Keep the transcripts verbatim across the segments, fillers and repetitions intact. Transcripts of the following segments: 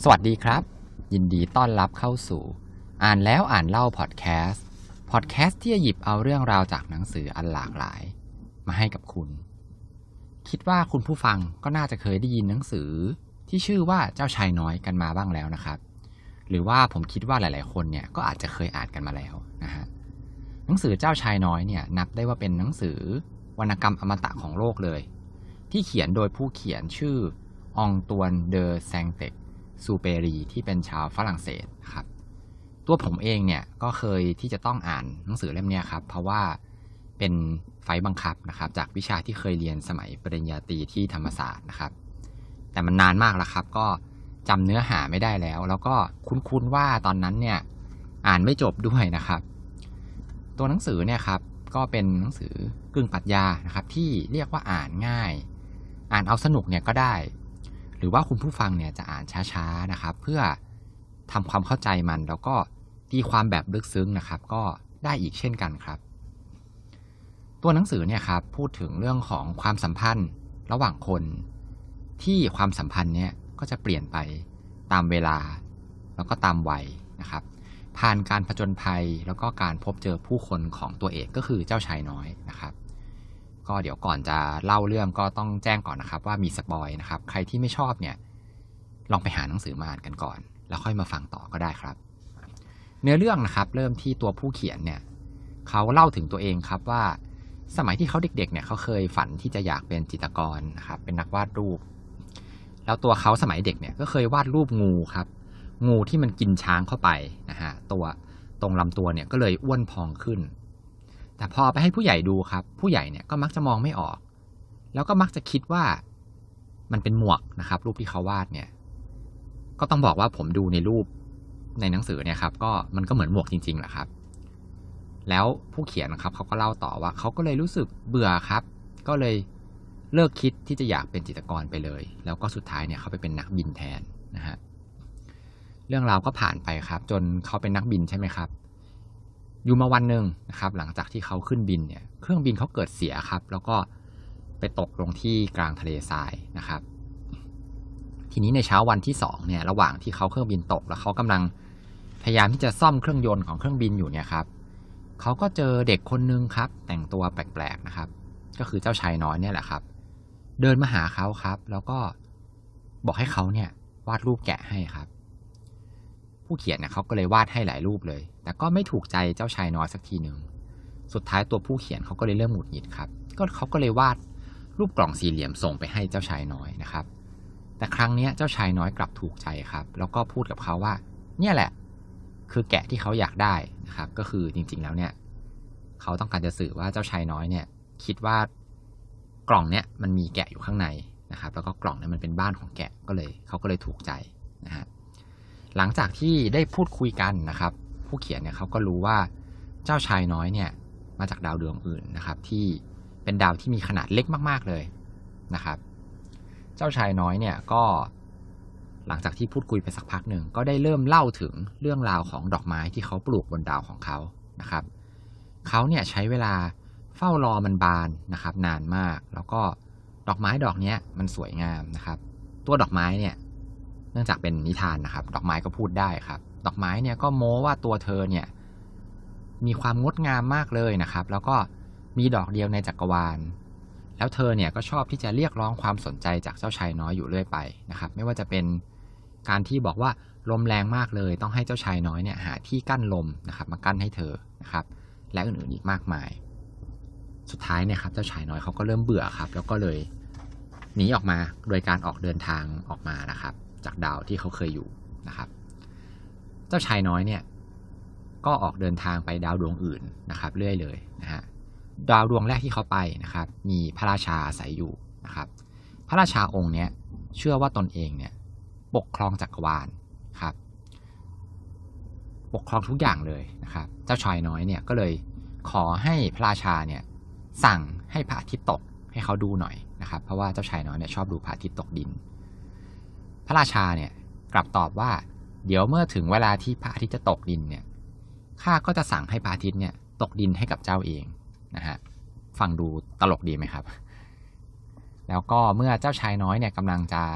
สวัสดีครับยินดีต้อนรับเข้าสู่อ่านแล้วอ่านเล่าพอดแคสต์พอดแคสต์ที่จะหยิบเอาเรื่องราวจากหนังสืออันหลากหลายมาให้กับคุณคิดว่าคุณผู้ฟังก็น่าจะเคยได้ยินหนังสือที่ชื่อว่าเจ้าชายน้อยกันมาบ้างแล้วนะครับหรือว่าผมคิดว่าหลายๆคนเนี่ยก็อาจจะเคยอ่านกันมาแล้วนะฮะหนังสือเจ้าชายน้อยเนี่ยนับได้ว่าเป็นหนังสือวรรณกรรมอมตะของโลกเลยที่เขียนโดยผู้เขียนชื่อองตวนเดอแซงเต็กซูเปรีที่เป็นชาวฝรั่งเศสครับตัวผมเองเนี่ยก็เคยที่จะต้องอ่านหนังสือเล่มนี้ครับเพราะว่าเป็นไฟบังคับนะครับจากวิชาที่เคยเรียนสมัยปริญญาตรีที่ธรรมศาสตร์นะครับแต่มันนานมากแล้วครับก็จำเนื้อหาไม่ได้แล้วแล้วก็คุ้นๆว่าตอนนั้นเนี่ยอ่านไม่จบด้วยนะครับตัวหนังสือเนี่ยครับก็เป็นหนังสือกึ่งปรัชญานะครับที่เรียกว่าอ่านง่ายอ่านเอาสนุกเนี่ยก็ได้หรือว่าคุณผู้ฟังเนี่ยจะอ่านช้าๆนะครับเพื่อทำความเข้าใจมันแล้วก็ตีความแบบลึกซึ้งนะครับก็ได้อีกเช่นกันครับตัวหนังสือเนี่ยครับพูดถึงเรื่องของความสัมพันธ์ระหว่างคนที่ความสัมพันธ์เนี่ยก็จะเปลี่ยนไปตามเวลาแล้วก็ตามวัยนะครับผ่านการผจญภัยแล้วก็การพบเจอผู้คนของตัวเอกก็คือเจ้าชายน้อยนะครับก็เดี๋ยวก่อนจะเล่าเรื่องก็ต้องแจ้งก่อนนะครับว่ามีสปอยนะครับใครที่ไม่ชอบเนี่ยลองไปหาหนังสือมาอ่านกันก่อนแล้วค่อยมาฟังต่อก็ได้ครับเนื้อเรื่องนะครับเริ่มที่ตัวผู้เขียนเนี่ยเขาเล่าถึงตัวเองครับว่าสมัยที่เขาเด็กๆเนี่ยเขาเคยฝันที่จะอยากเป็นจิตรกรนะครับเป็นนักวาดรูปแล้วตัวเขาสมัยเด็กเนี่ยก็เคยวาดรูปงูครับงูที่มันกินช้างเข้าไปนะฮะตัวตรงลำตัวเนี่ยก็เลยอ้วนพองขึ้นแต่พอไปให้ผู้ใหญ่ดูครับผู้ใหญ่เนี่ยก็มักจะมองไม่ออกแล้วก็มักจะคิดว่ามันเป็นหมวกนะครับรูปที่เขาวาดเนี่ยก็ต้องบอกว่าผมดูในรูปในหนังสือเนี่ยครับก็มันก็เหมือนหมวกจริงๆแหละครับแล้วผู้เขียนนะครับเขาก็เล่าต่อว่าเขาก็เลยรู้สึกเบื่อครับก็เลยเลิกคิดที่จะอยากเป็นจิตรกรไปเลยแล้วก็สุดท้ายเนี่ยเขาไปเป็นนักบินแทนนะฮะเรื่องราวก็ผ่านไปครับจนเขาเป็นนักบินใช่ไหมครับอยู่มาวันหนึ่งนะครับหลังจากที่เขาขึ้นบินเนี่ยเครื่องบินเขาเกิดเสียครับแล้วก็ไปตกลงที่กลางทะเลทรายนะครับทีนี้ในเช้าวันที่สองเนี่ยระหว่างที่เขาเครื่องบินตกแล้วเขากำลังพยายามที่จะซ่อมเครื่องยนต์ของเครื่องบินอยู่เนี่ยครับเขาก็เจอเด็กคนนึงครับแต่งตัวแปลกๆนะครับก็คือเจ้าชายน้อยเนี่ยแหละครับเดินมาหาเขาครับแล้วก็บอกให้เขาเนี่ยวาดรูปแกะให้ครับผู้เขียนเนี่ยเขาก็เลยวาดให้หลายรูปเลยแต่ก็ไม่ถูกใจเจ้าชายน้อยสักทีหนึ่งสุดท้ายตัวผู้เขียนเขาก็เลยเริ่มหงุดหงิดครับก็เขาก็เลยวาดรูปกล่องสี่เหลี่ยมส่งไปให้เจ้าชายน้อยนะครับแต่ครั้งนี้เจ้าชายน้อยกลับถูกใจครับแล้วก็พูดกับเขาว่าเนี่ยแหละคือแกะที่เขาอยากได้นะครับก็คือจริงๆแล้วเนี่ยเขาต้องการจะสื่อว่าเจ้าชายน้อยเนี่ยคิดว่ากล่องเนี้ยมันมีแกะอยู่ข้างในนะครับแล้วก็กล่องเนี่ยมันเป็นบ้านของแกะก็เลยเขาก็เลยถูกใจนะฮะหลังจากที่ได้พูดคุยกันนะครับผู้เขียนเนี่ยเขาก็รู้ว่าเจ้าชายน้อยเนี่ยมาจากดาวดวงอื่นนะครับที่เป็นดาวที่มีขนาดเล็กมากๆเลยนะครับเจ้าชายน้อยเนี่ยก็หลังจากที่พูดคุยไปสักพักหนึ่งก็ได้เริ่มเล่าถึงเรื่องราวของดอกไม้ที่เขาปลูกบนดาวของเขานะครับเขาเนี่ยใช้เวลาเฝ้ารอมันบานนะครับนานมากแล้วก็ดอกไม้ดอกนี้มันสวยงามนะครับตัวดอกไม้เนี่ยเนื่องจากเป็นนิทานนะครับดอกไม้ก็พูดได้ครับดอกไม้เนี่ยก็โม้ว่าตัวเธอเนี่ยมีความงดงามมากเลยนะครับแล้วก็มีดอกเดียวในจักรวาลแล้วเธอเนี่ยก็ชอบที่จะเรียกร้องความสนใจจากเจ้าชายน้อยอยู่เรื่อยไปนะครับไม่ว่าจะเป็นการที่บอกว่าลมแรงมากเลยต้องให้เจ้าชายน้อยเนี่ยหาที่กั้นลมนะครับมากั้นให้เธอนะครับและอื่นๆอีกมากมายสุดท้ายเนี่ยครับเจ้าชายน้อยเขาก็เริ่มเบื่อครับแล้วก็เลยหนีออกมาโดยการออกเดินทางออกมานะครับจากดาวที่เขาเคยอยู่นะครับเจ้าชายน้อยเนี่ยก็ออกเดินทางไปดาวดวงอื่นนะครับเรื่อยเลยนะฮะดาวดวงแรกที่เขาไปนะครับมีพระราชาอาศัยอยู่นะครับพระราชาองค์เนี้ยเชื่อว่าตนเองเนี่ยปกครองจักรวาลครับปกครองทุกอย่างเลยนะครับเจ้าชายน้อยเนี่ยก็เลยขอให้พระราชาเนี่ยสั่งให้พระอาทิตย์ตกให้เขาดูหน่อยนะครับเพราะว่าเจ้าชายน้อยเนี่ยชอบดูพระอาทิตย์ตกดินพระราชาเนี่ยกลับตอบว่าเดี๋ยวเมื่อถึงเวลาที่พระอาทิตย์จะตกดินเนี่ยข้าก็จะสั่งให้พระอาทิตย์เนี่ยตกดินให้กับเจ้าเองนะฮะฟังดูตลกดีไหมครับแล้วก็เมื่อเจ้าชายน้อยเนี่ยกำลังจะ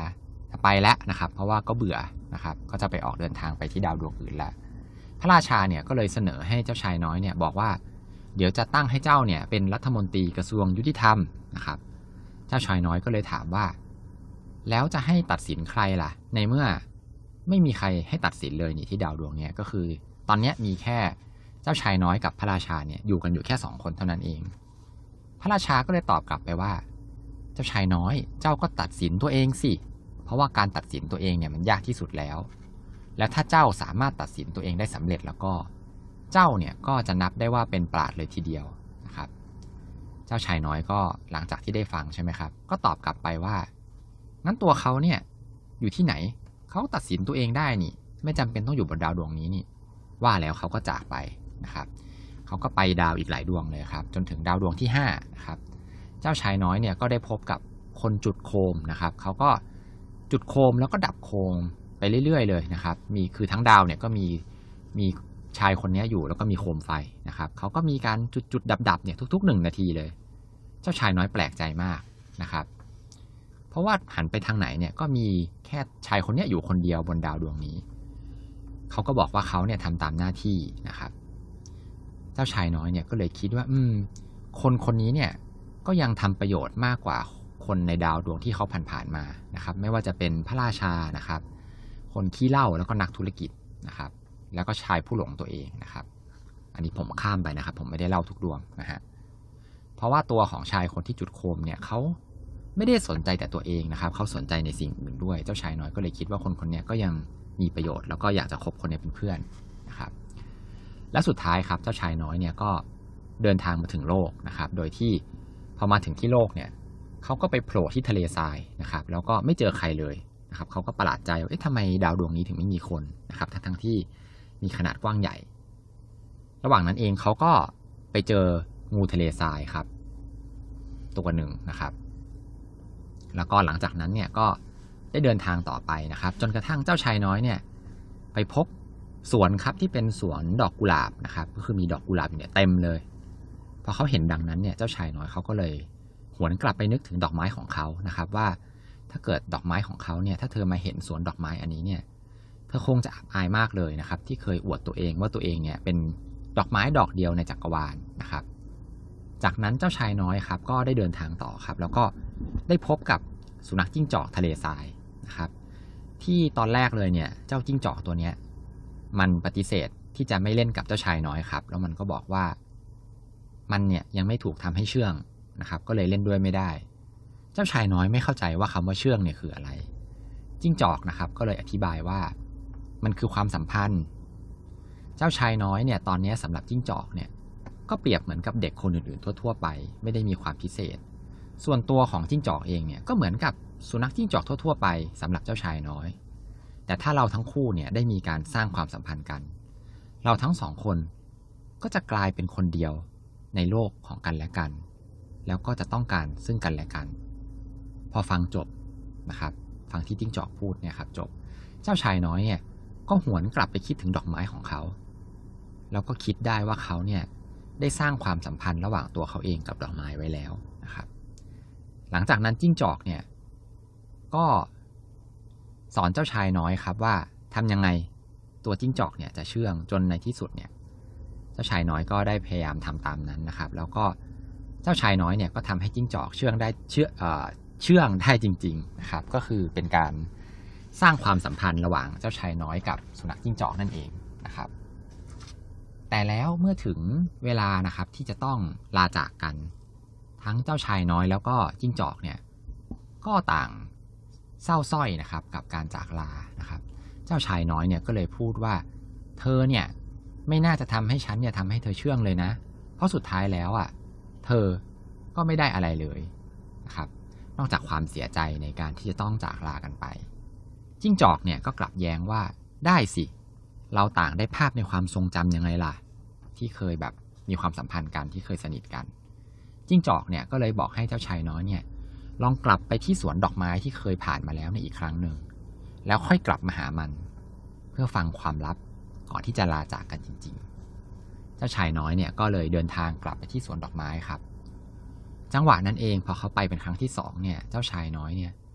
ไปแล้วนะครับเพราะว่าก็เบื่อนะครับก็จะไปออกเดินทางไปที่ดาวดวงอื่นแล้วพระราชาเนี่ยก็เลยเสนอให้เจ้าชายน้อยเนี่ยบอกว่าเดี๋ยวจะตั้งให้เจ้าเนี่ยเป็นรัฐมนตรีกระทรวงยุติธรรมนะครับเจ้าชายน้อยก็เลยถามว่าแล้วจะให้ตัดสินใครล่ะในเมื่อไม่มีใครให้ตัดสินเลยนี่ที่ดาวดวงเนี่ยก็คือตอนนี้มีแค่เจ้าชายน้อยกับพระราชาเนี่ยอยู่กันอยู่แค่สองคนเท่านั้นเองพระราชาก็เลยตอบกลับไปว่าเจ้าชายน้อยเจ้าก็ตัดสินตัวเองสิเพราะว่าการตัดสินตัวเองเนี่ยมันยากที่สุดแล้วและถ้าเจ้าสามารถตัดสินตัวเองได้สำเร็จแล้วก็เจ้าเนี่ยก็จะนับได้ว่าเป็นปราชญ์เลยทีเดียวนะครับเจ้าชายน้อยก็หลังจากที่ได้ฟังใช่ไหมครับก็ตอบกลับไปว่างั้นตัวเขาเนี่ยอยู่ที่ไหนเขาตัดสินตัวเองได้นี่ไม่จำเป็นต้องอยู่บนดาวดวงนี้นี่ว่าแล้วเขาก็จากไปนะครับเขาก็ไปดาวอีกหลายดวงเลยครับจนถึงดาวดวงที่ห้านะครับเจ้าชายน้อยเนี่ยก็ได้พบกับคนจุดโคมนะครับเขาก็จุดโคมแล้วก็ดับโคมไปเรื่อยๆเลยนะครับมีคือทั้งดาวเนี่ยก็มีมีชายคนนี้อยู่แล้วก็มีโคมไฟนะครับเขาก็มีการจุดๆดับๆเนี่ยทุกๆหนึ่งนาทีเลยเจ้าชายน้อยแปลกใจมากนะครับเพราะว่าหันไปทางไหนเนี่ยก็มีแค่ชายคนนี้อยู่คนเดียวบนดาวดวงนี้เขาก็บอกว่าเขาเนี่ยทำตามหน้าที่นะครับเจ้าชายน้อยเนี่ยก็เลยคิดว่าอืมคนคนนี้เนี่ยก็ยังทำประโยชน์มากกว่าคนในดาวดวงที่เขาผ่านๆมานะครับไม่ว่าจะเป็นพระราชานะครับคนขี้เหล้าแล้วก็นักธุรกิจนะครับแล้วก็ชายผู้หลงตัวเองนะครับอันนี้ผมข้ามไปนะครับผมไม่ได้เล่าทุกดวงนะฮะเพราะว่าตัวของชายคนที่จุดโคมเนี่ยเขาไม่ได้สนใจแต่ตัวเองนะครับเขาสนใจในสิ่งอื่นด้วยเจ้าชายน้อยก็เลยคิดว่าคนคนนี้ก็ยังมีประโยชน์แล้วก็อยากจะคบคนนี้เป็นเพื่อนนะครับและสุดท้ายครับเจ้าชายน้อยเนี่ยก็เดินทางมาถึงโลกนะครับโดยที่พอมาถึงที่โลกเนี่ยเขาก็ไปโผล่ที่ทะเลทรายนะครับแล้วก็ไม่เจอใครเลยนะครับเขาก็ประหลาดใจว่าเอ๊ะทำไมดาวดวงนี้ถึงไม่มีคนนะครับทั้งทั้งที่มีขนาดกว้างใหญ่ระหว่างนั้นเองเขาก็ไปเจองูทะเลทรายครับตัวหนึ่งนะครับแล้วก็หลังจากนั้นเนี่ยก็ได้เดินทางต่อไปนะครับจนกระทั่งเจ้าชายน้อยเนี่ยไปพบสวนครับที่เป็นสวนดอกกุหลาบนะครับก็คือมีดอกกุหลาบอยู่เนี่ยเต็มเลยพอเขาเห็นดังนั้นเนี่ยเจ้าชายน้อยเขาก็เลยหวนกลับไปนึกถึงดอกไม้ของเขานะครับว่าถ้าเกิดดอกไม้ของเขาเนี่ยถ้าเธอมาเห็นสวนดอกไม้อันนี้เนี่ยเธอคงจะอับอายมากเลยนะครับที่เคยอวดตัวเองว่าตัวเองเนี่ยเป็นดอกไม้ดอกเดียวในจักรวาลนะครับจากนั้นเจ้าชายน้อยครับก็ได้เดินทางต่อครับแล้วก็ได้พบกับสุนัขจิ้งจอกทะเลทรายนะครับที่ตอนแรกเลยเนี่ยเจ้าจิ้งจอกตัวเนี้ยมันปฏิเสธที่จะไม่เล่นกับเจ้าชายน้อยครับแล้วมันก็บอกว่ามันเนี่ยยังไม่ถูกทำให้เชื่องนะครับก็เลยเล่นด้วยไม่ได้เจ้าชายน้อยไม่เข้าใจว่าคำว่าเชื่องเนี่ยคืออะไรจิ้งจอกนะครับก็เลยอธิบายว่ามันคือความสัมพันธ์เจ้าชายน้อยเนี่ยตอนนี้สำหรับจิ้งจอกเนี่ยก็เปรียบเหมือนกับเด็กคนอื่นๆทั่วๆไปไม่ได้มีความพิเศษส่วนตัวของจิ้งจอกเองเนี่ยก็เหมือนกับสุนัขจิ้งจอกทั่วๆไปสำหรับเจ้าชายน้อยแต่ถ้าเราทั้งคู่เนี่ยได้มีการสร้างความสัมพันธ์กันเราทั้งสองคนก็จะกลายเป็นคนเดียวในโลกของกันและกันแล้วก็จะต้องการซึ่งกันและกันพอฟังจบนะครับฟังที่จิ้งจอกพูดเนี่ยครับจบเจ้าชายน้อยเนี่ยก็หวนกลับไปคิดถึงดอกไม้ของเขาแล้วก็คิดได้ว่าเขาเนี่ยได้สร้างความสัมพันธ์ระหว่างตัวเขาเองกับดอกไม้ไว้แล้วนะครับหลังจากนั้นจิ้งจอกเนี่ยก็สอนเจ้าชายน้อยครับว่าทำยังไงตัวจิ้งจอกเนี่ยจะเชื่องจนในที่สุดเนี่ยเจ้าชายน้อยก็ได้พยายามทำตามนั้นนะครับแล้วก็เจ้าชายน้อยเนี่ยก็ทำให้จิ้งจอกเชื่องได้เชื่อเอ่อเชื่องได้จริงๆนะครับก็คือเป็นการสร้างความสัมพันธ์ระหว่างเจ้าชายน้อยกับสุนัขจิ้งจอกนั่นเองนะครับแต่แล้วเมื่อถึงเวลานะครับที่จะต้องลาจากกันทั้งเจ้าชายน้อยแล้วก็จิ้งจอกเนี่ยก็ต่างเศร้าส้อยนะครับกับการจากลานะครับเจ้าชายน้อยเนี่ยก็เลยพูดว่าเธอเนี่ยไม่น่าจะทำให้ฉันเนี่ยทำให้เธอเชื่องเลยนะเพราะสุดท้ายแล้วอ่ะเธอก็ไม่ได้อะไรเลยนะครับนอกจากความเสียใจในการที่จะต้องจากลากันไปจิ้งจอกเนี่ยก็กลับแย้งว่าได้สิเราต่างได้ภาพในความทรงจำยังไงล่ะที่เคยแบบมีความสัมพันธ์กันที่เคยสนิทกันจิ้งจอกเนี่ยก็เลยบอกให้เจ้าชายน้อยเนี่ยลองกลับไปที่สวนดอกไม้ที่เคยผ่านมาแล้วในอีกครั้งหนึ่งแล้วค่อยกลับมาหามันเพื่อฟังความลับก่อนที่จะลาจากกันจริงๆเจ้าชายน้อยเนี่ยก็เลยเดินทางกลับไปที่สวนดอกไม้ครับจังหวะนั้นเองพอเขาไปเป็นครั้งที่สองเนี่ยเจ้าชายน้อยเนี่ยก็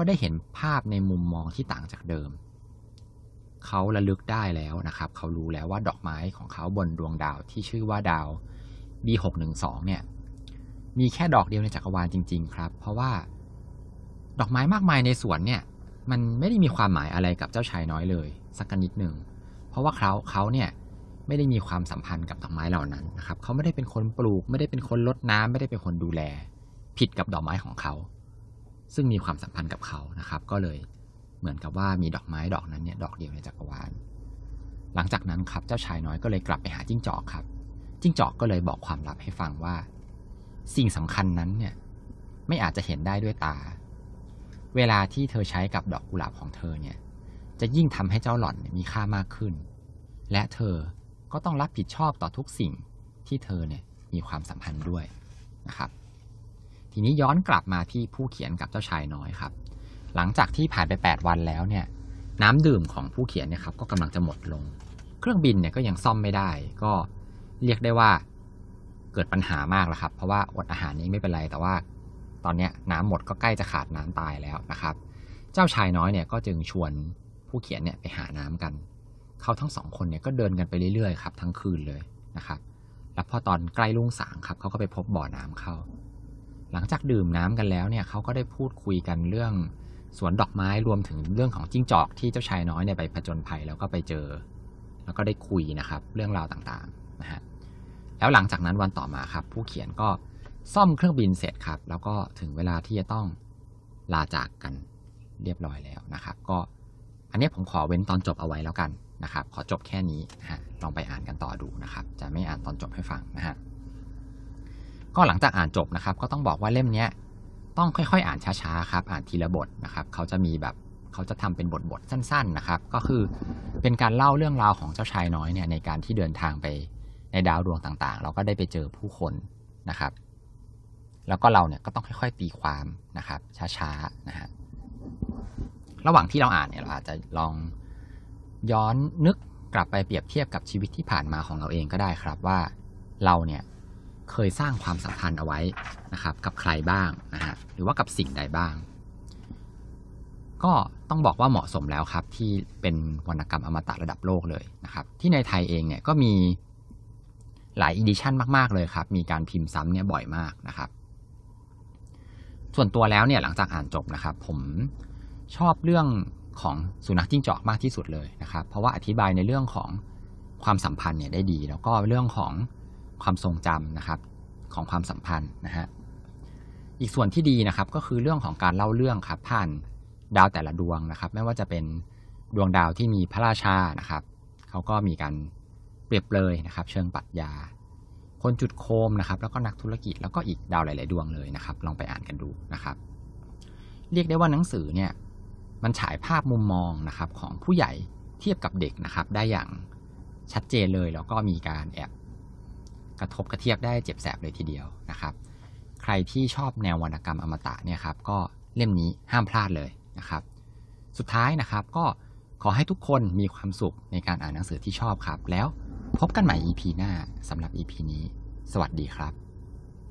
ก็ได้เห็นภาพในมุมมองที่ต่างจากเดิมเขาระลึกได้แล้วนะครับเขารู้แล้วว่าดอกไม้ของเขาบนดวงดาวที่ชื่อว่าดาว บี หกหนึ่งสอง เนี่ยมีแค่ดอกเดียวในจักรวาลจริงๆครับเพราะว่าดอกไม้มากมายในสวนเนี่ยมันไม่ได้มีความหมายอะไรกับเจ้าชายน้อยเลยสักนิดหนึ่งเพราะว่าเขาเขาเนี่ยไม่ได้มีความสัมพันธ์กับดอกไม้เหล่านั้นนะครับเขาไม่ได้เป็นคนปลูกไม่ได้เป็นคนรดน้ำไม่ได้เป็นคนดูแลผิดกับดอกไม้ของเขาซึ่งมีความสัมพันธ์กับเขานะครับก็เลยเหมือนกับว่ามีดอกไม้ดอกนั้นเนี่ยดอกเดียวในจักรวาลหลังจากนั้นครับเจ้าชายน้อยก็เลยกลับไปหาจิ้งจอกครับจิ้งจอกก็เลยบอกความลับให้ฟังว่าสิ่งสำคัญนั้นเนี่ยไม่อาจจะเห็นได้ด้วยตาเวลาที่เธอใช้กับดอกกุหลาบของเธอเนี่ยจะยิ่งทำให้เจ้าหล่อนมีค่ามากขึ้นและเธอก็ต้องรับผิดชอบต่อทุกสิ่งที่เธอเนี่ยมีความสัมพันธ์ด้วยนะครับทีนี้ย้อนกลับมาที่ผู้เขียนกับเจ้าชายน้อยครับหลังจากที่ผ่านไปแปดวันแล้วเนี่ยน้ำดื่มของผู้เขียนเนี่ยครับก็กำลังจะหมดลงเครื่องบินเนี่ยก็ยังซ่อมไม่ได้ก็เรียกได้ว่าเกิดปัญหามากแล้วครับเพราะว่าอดอาหารนี้ไม่เป็นไรแต่ว่าตอนนี้น้ำหมดก็ใกล้จะขาดน้ำตายแล้วนะครับเจ้าชายน้อยเนี่ยก็จึงชวนผู้เขียนเนี่ยไปหาน้ำกันเขาทั้งสองคนเนี่ยก็เดินกันไปเรื่อยๆครับทั้งคืนเลยนะครับแล้วพอตอนใกล้รุ่งสางครับเขาก็ไปพบบ่อน้ำเข้าหลังจากดื่มน้ำกันแล้วเนี่ยเขาก็ได้พูดคุยกันเรื่องสวนดอกไม้รวมถึงเรื่องของจิ้งจอกที่เจ้าชายน้อยเนี่ยไปผจญภัยแล้วก็ไปเจอแล้วก็ได้คุยนะครับเรื่องราวต่างๆนะฮะแล้วหลังจากนั้นวันต่อมาครับผู้เขียนก็ซ่อมเครื่องบินเสร็จครับแล้วก็ถึงเวลาที่จะต้องลาจากกันเรียบร้อยแล้วนะครับก็อันนี้ผมขอเว้นตอนจบเอาไว้แล้วกันนะครับขอจบแค่นี้นะฮะลองไปอ่านกันต่อดูนะครับจะไม่อ่านตอนจบให้ฟังนะฮะก็หลังจากอ่านจบนะครับก็ต้องบอกว่าเล่มนี้ต้องค่อยๆอ่านช้าๆครับอ่านทีละบทนะครับเขาจะมีแบบเขาจะทำเป็นบทๆสั้นๆนะครับก็คือเป็นการเล่าเรื่องราวของเจ้าชายน้อยเนี่ยในการที่เดินทางไปในดาวดวงต่างๆเราก็ได้ไปเจอผู้คนนะครับแล้วก็เราเนี่ยก็ต้องค่อยๆตีความนะครับช้าๆนะฮะระหว่างที่เราอ่านเนี่ยเราอาจจะลองย้อนนึกกลับไปเปรียบเทียบกับชีวิตที่ผ่านมาของเราเองก็ได้ครับว่าเราเนี่ยเคยสร้างความสัมพันธ์เอาไว้นะครับกับใครบ้างนะฮะหรือว่ากับสิ่งใดบ้างก็ต้องบอกว่าเหมาะสมแล้วครับที่เป็นวรรณกรรมอมตะระดับโลกเลยนะครับที่ในไทยเองเนี่ยก็มีหลายอีดิชั่นมากๆเลยครับมีการพิมพ์ซ้ำเนี่ยบ่อยมากนะครับส่วนตัวแล้วเนี่ยหลังจากอ่านจบนะครับผมชอบเรื่องของสุนัขจิ้งจอกมากที่สุดเลยนะครับเพราะว่าอธิบายในเรื่องของความสัมพันธ์เนี่ยได้ดีแล้วก็เรื่องของความทรงจำนะครับของความสัมพันธ์นะฮะอีกส่วนที่ดีนะครับก็คือเรื่องของการเล่าเรื่องครับผ่านดาวแต่ละดวงนะครับไม่ว่าจะเป็นดวงดาวที่มีพระราชานะครับเขาก็มีการเปรียบเลยนะครับเชิงปรัชญาคนจุดโคมนะครับแล้วก็นักธุรกิจแล้วก็อีกดาวหลายๆดวงเลยนะครับลองไปอ่านกันดูนะครับเรียกได้ว่าหนังสือเนี่ยมันฉายภาพมุมมองนะครับของผู้ใหญ่เทียบกับเด็กนะครับได้อย่างชัดเจนเลยแล้วก็มีการแอบกระทบกระเทียบได้เจ็บแสบเลยทีเดียวนะครับใครที่ชอบแนววรรณกรรมอมตะเนี่ยครับก็เล่มนี้ห้ามพลาดเลยนะครับสุดท้ายนะครับก็ขอให้ทุกคนมีความสุขในการอ่านหนังสือที่ชอบครับแล้วพบกันใหม่ อี พี หน้าสำหรับ อี พี นี้สวัสดีครับ